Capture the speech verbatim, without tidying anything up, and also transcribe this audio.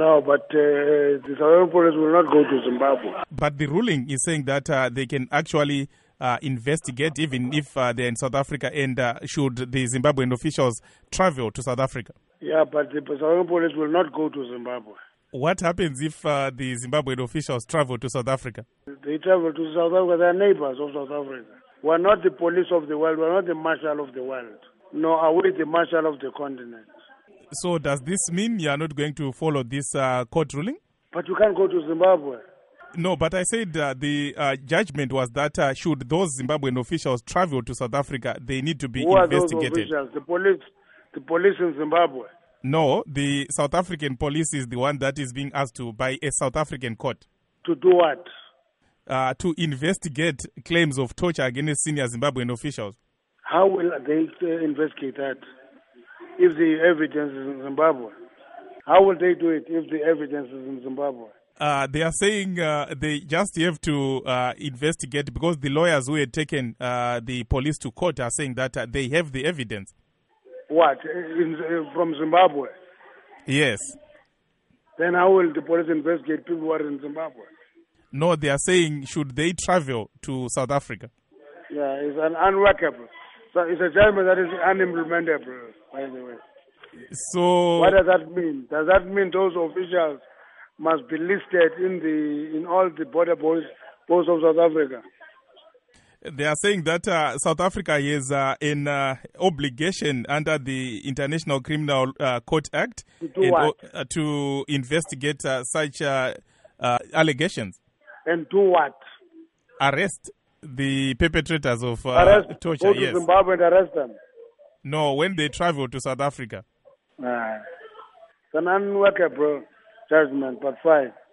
No, but uh, the South African police will not go to Zimbabwe. But the ruling is saying that uh, they can actually uh, investigate even if uh, they're in South Africa and uh, should the Zimbabwean officials travel to South Africa. Yeah, but the South African police will not go to Zimbabwe. What happens if uh, the Zimbabwean officials travel to South Africa? They travel to South Africa. They are neighbors of South Africa. We are not the police of the world. We are not the marshal of the world. No, are we the marshal of the continent? So does this mean you are not going to follow this uh, court ruling? But you can't go to Zimbabwe. No, but I said uh, the uh, judgment was that uh, should those Zimbabwean officials travel to South Africa, they need to be Who investigated. Are those officials? The police, the police in Zimbabwe. No, the South African police is the one that is being asked to by a South African court. To do what? Uh, to investigate claims of torture against senior Zimbabwean officials. How will they uh, investigate that if the evidence is in Zimbabwe? How will they do it if the evidence is in Zimbabwe? Uh, they are saying uh, they just have to uh, investigate because the lawyers who had taken uh, the police to court are saying that uh, they have the evidence. What? In, uh, from Zimbabwe? Yes. Then how will the police investigate people who are in Zimbabwe? No, they are saying should they travel to South Africa? Yeah, it's an unworkable. So it's a judgment that is unimplementable, by the way. So what does that mean? Does that mean those officials must be listed in the in all the border posts posts of South Africa? They are saying that uh, South Africa has uh, an uh, obligation under the International Criminal uh, Court Act to, do and, what? Uh, to investigate uh, such uh, uh, allegations. And do what? Arrest the perpetrators of uh, arrest, torture. Go to yes. Zimbabwe and arrest them. No, when they travel to South Africa. Nah. It's an unworkable judgment, but fine.